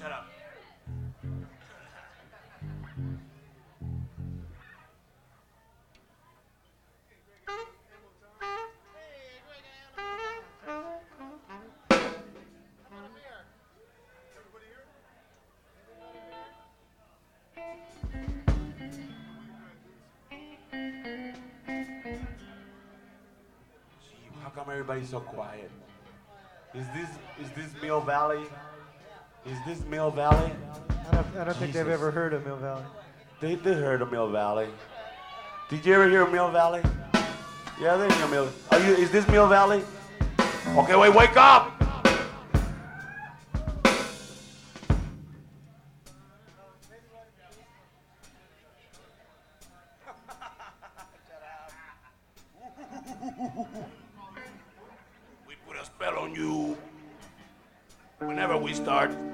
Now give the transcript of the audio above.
Shut up. How come everybody's so quiet? Is this Mill Valley? Is this Mill Valley? I don't think they've ever heard of Mill Valley. They heard of Mill Valley. Did you ever hear of Mill Valley? Yeah, they hear Mill. Is this Mill Valley? Okay, wake up! We put a spell on you. Whenever we start,